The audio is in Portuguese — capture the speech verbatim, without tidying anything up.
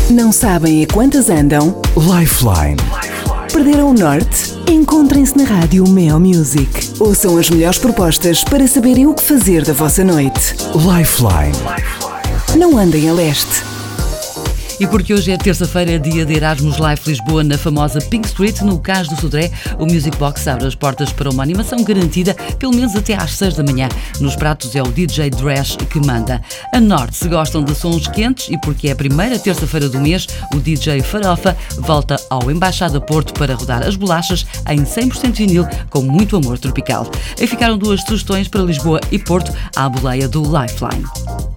Não sabem a quantas andam? Lifeline. Perderam o norte? Encontrem-se na rádio Mel Music. Ouçam as melhores propostas para saberem o que fazer da vossa noite. Lifeline. Não andem a leste. E porque hoje é terça-feira, dia de Erasmus Life Lisboa, na famosa Pink Street, no Cais do Sodré, o Music Box abre as portas para uma animação garantida, pelo menos até às seis da manhã. Nos pratos é o D J Dresh que manda. A Norte, se gostam de sons quentes e porque é a primeira terça-feira do mês, o D J Farofa volta ao Embaixada Porto para rodar as bolachas em cem por cento vinil com muito amor tropical. Aí ficaram duas sugestões para Lisboa e Porto à boleia do Lifeline.